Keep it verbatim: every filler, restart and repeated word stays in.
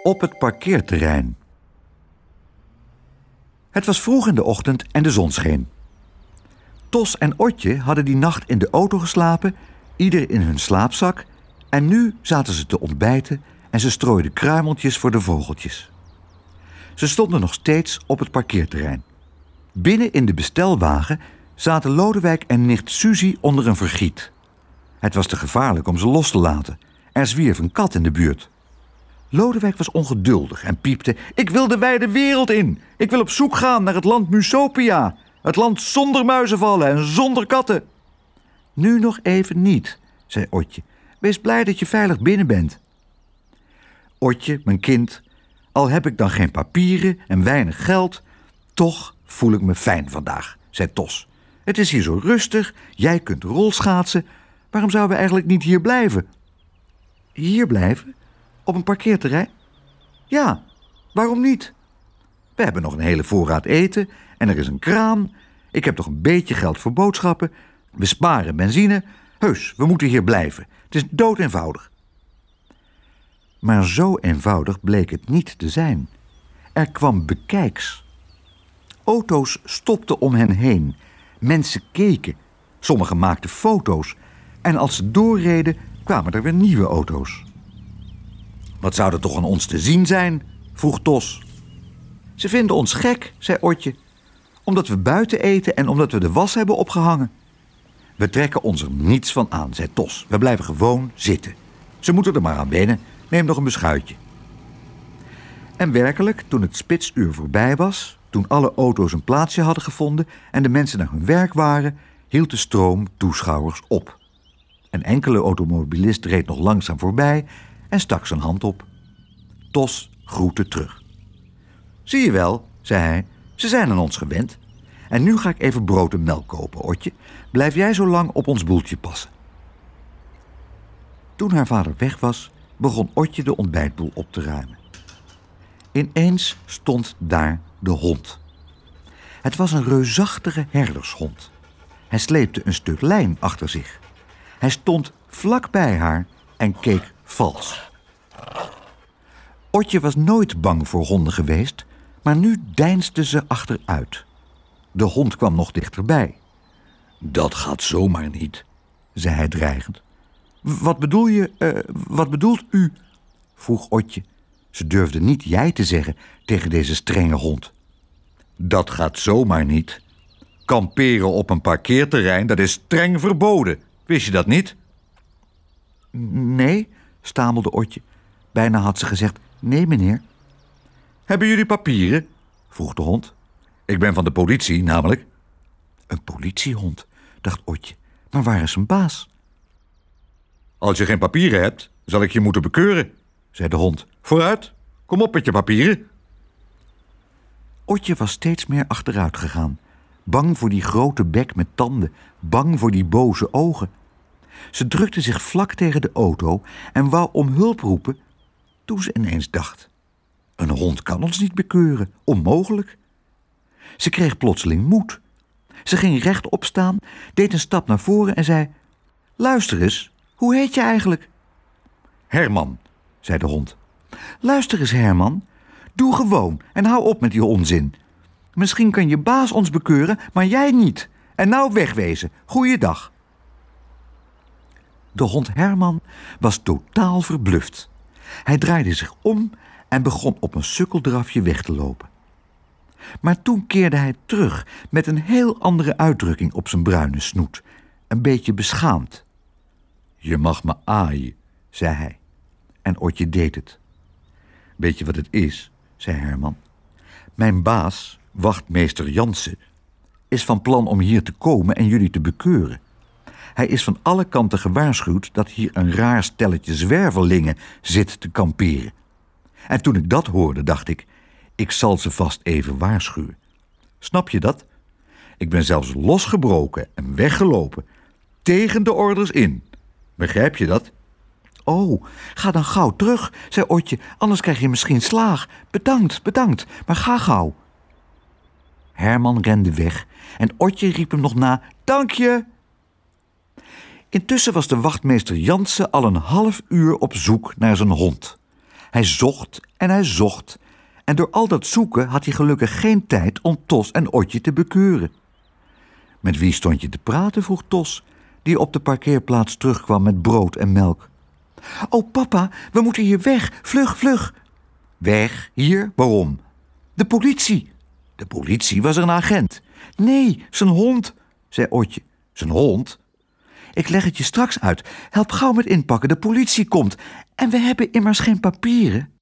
Op het parkeerterrein. Het was vroeg in de ochtend en de zon scheen. Tos en Otje hadden die nacht in de auto geslapen, ieder in hun slaapzak, en nu zaten ze te ontbijten en ze strooiden kruimeltjes voor de vogeltjes. Ze stonden nog steeds op het parkeerterrein. Binnen in de bestelwagen zaten Lodewijk en nicht Suzie onder een vergiet. Het was te gevaarlijk om ze los te laten. Er zwierf een kat in de buurt. Lodewijk was ongeduldig en piepte: "Ik wil de wijde wereld in. Ik wil op zoek gaan naar het land Musopia. Het land zonder muizenvallen en zonder katten." "Nu nog even niet," zei Otje. "Wees blij dat je veilig binnen bent." "Otje, mijn kind, al heb ik dan geen papieren en weinig geld, toch voel ik me fijn vandaag," zei Tos. "Het is hier zo rustig, jij kunt rolschaatsen. Waarom zouden we eigenlijk niet hier blijven?" "Hier blijven? Op een parkeerterrein?" "Ja, waarom niet? We hebben nog een hele voorraad eten en er is een kraan. Ik heb toch een beetje geld voor boodschappen. We sparen benzine. Heus, we moeten hier blijven. Het is dood eenvoudig." Maar zo eenvoudig bleek het niet te zijn. Er kwam bekijks. Auto's stopten om hen heen. Mensen keken. Sommigen maakten foto's. En als ze doorreden, kwamen er weer nieuwe auto's. "Wat zou er toch aan ons te zien zijn?" vroeg Tos. "Ze vinden ons gek," zei Otje. "Omdat we buiten eten en omdat we de was hebben opgehangen." "We trekken ons er niets van aan," zei Tos. "We blijven gewoon zitten. Ze moeten er maar aan wennen. Neem nog een beschuitje." En werkelijk, toen het spitsuur voorbij was, toen alle auto's een plaatsje hadden gevonden en de mensen naar hun werk waren, hield de stroom toeschouwers op. Een enkele automobilist reed nog langzaam voorbij en stak zijn hand op. Tos groette terug. "Zie je wel," zei hij, "ze zijn aan ons gewend. En nu ga ik even brood en melk kopen, Otje. Blijf jij zo lang op ons boeltje passen." Toen haar vader weg was, begon Otje de ontbijtboel op te ruimen. Ineens stond daar de hond. Het was een reusachtige herdershond. Hij sleepte een stuk lijn achter zich. Hij stond vlak bij haar en keek vals. Otje was nooit bang voor honden geweest, maar nu deinsde ze achteruit. De hond kwam nog dichterbij. "Dat gaat zomaar niet," zei hij dreigend. Wat bedoel je, uh, wat bedoelt u?" vroeg Otje. Ze durfde niet jij te zeggen tegen deze strenge hond. "Dat gaat zomaar niet. Kamperen op een parkeerterrein, dat is streng verboden. Wist je dat niet?" "Nee," stamelde Otje. Bijna had ze gezegd: "Nee, meneer." "Hebben jullie papieren?" vroeg de hond. "Ik ben van de politie, namelijk." "Een politiehond," dacht Otje. "Maar waar is zijn baas?" "Als je geen papieren hebt, zal ik je moeten bekeuren," zei de hond. "Vooruit, kom op met je papieren." Otje was steeds meer achteruit gegaan. Bang voor die grote bek met tanden, bang voor die boze ogen. Ze drukte zich vlak tegen de auto en wou om hulp roepen, toen ze ineens dacht: "Een hond kan ons niet bekeuren, onmogelijk." Ze kreeg plotseling moed. Ze ging rechtop staan, deed een stap naar voren en zei: "Luister eens, hoe heet je eigenlijk?" "Herman," zei de hond. "Luister eens, Herman. Doe gewoon en hou op met die onzin. Misschien kan je baas ons bekeuren, maar jij niet. En nou wegwezen. Goeiedag." De hond Herman was totaal verbluft. Hij draaide zich om en begon op een sukkeldrafje weg te lopen. Maar toen keerde hij terug met een heel andere uitdrukking op zijn bruine snoet. Een beetje beschaamd. "Je mag me aaien," zei hij. En Otje deed het. "Weet je wat het is?" zei Herman. "Mijn baas, wachtmeester Jansen, is van plan om hier te komen en jullie te bekeuren. Hij is van alle kanten gewaarschuwd dat hier een raar stelletje zwervelingen zit te kamperen. En toen ik dat hoorde, dacht ik, ik zal ze vast even waarschuwen. Snap je dat? Ik ben zelfs losgebroken en weggelopen, tegen de orders in. Begrijp je dat?" "Oh, ga dan gauw terug," zei Otje, "anders krijg je misschien slaag. Bedankt, bedankt, maar ga gauw." Herman rende weg en Otje riep hem nog na: "Dank je!" Intussen was de wachtmeester Jansen al een half uur op zoek naar zijn hond. Hij zocht en hij zocht. En door al dat zoeken had hij gelukkig geen tijd om Tos en Otje te bekeuren. Met wie stond je te praten, vroeg Tos, die op de parkeerplaats terugkwam met brood en melk. Oh, papa, we moeten hier weg. Vlug, vlug. Weg? Hier? Waarom? De politie. De politie? Was er een agent? Nee, zijn hond, zei Otje. Zijn hond? Ik leg het je straks uit. Help gauw met inpakken, de politie komt. En we hebben immers geen papieren.